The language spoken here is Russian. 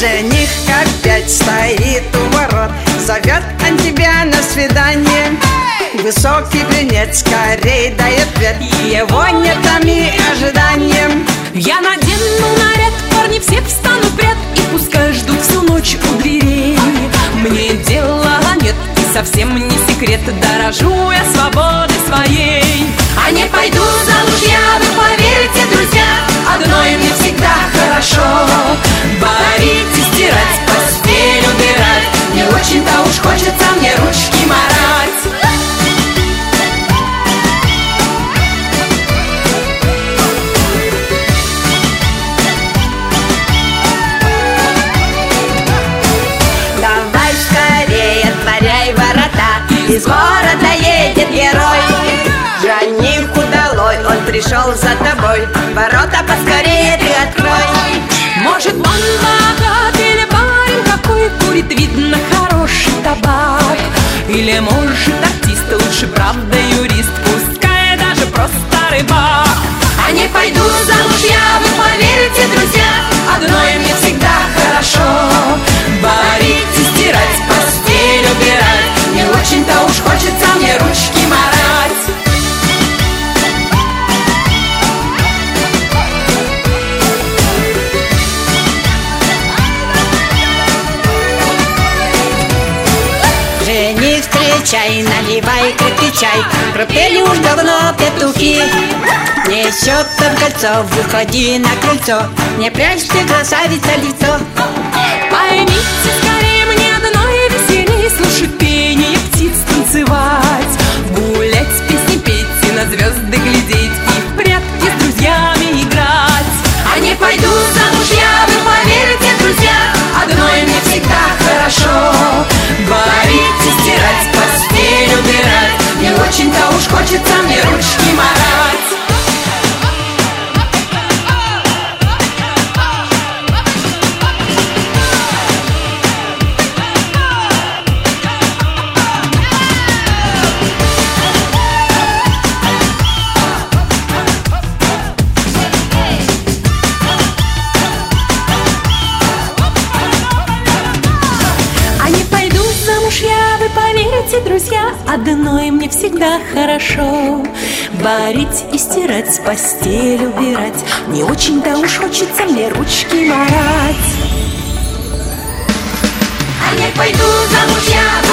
Жених опять стоит у ворот, зовет он тебя на свидание. Высокий брюнет скорей дай ответ, его не томи ожиданием. Я надену наряд, парни все встанут в ряд, и пускай ждут всю ночь у дверей. Мне дела нет, и совсем не секрет, дорожу я свободой своей. А не пойду замуж я, вы поверите, друзья, одной мне всегда хорошо. Варить и стирать, постель убирать, не очень-то уж хочется мне ручки марать. Давай скорее отворяй ворота, из города едет герой. Жених удалой, он пришел за тобой, ворота поскорее ты открой. Может, он богат или парень какой, курит, видно, хороший табак. Или, может, артист, лучше, правда, юрист, пускай даже просто рыбак. А не пойду замуж я, вы поверите, друзья, одной мне всегда хорошо. Варить и стирать, постель убирать, не очень-то уж хочется мне ручки марать. Жених, встречай, наливай крепкий чай, пропели уж давно петухи. Несет он кольцо, выходи на крыльцо, не прячь ты, красавица, лицо. Поймите скорее, мне одной веселей слушать пение птиц, танцевать, гулять, песни петь и на звезды глядеть, и в прятки с друзьями играть. А не пойду замуж я, вы поверите, друзья, одной мне всегда хорошо. Варить и стирать, постель убирать, не очень-то уж хочется мне ручки марать. Друзья, одной мне всегда хорошо. Варить и стирать, постель убирать, не очень-то уж хочется мне ручки марать. А не пойду замуж я,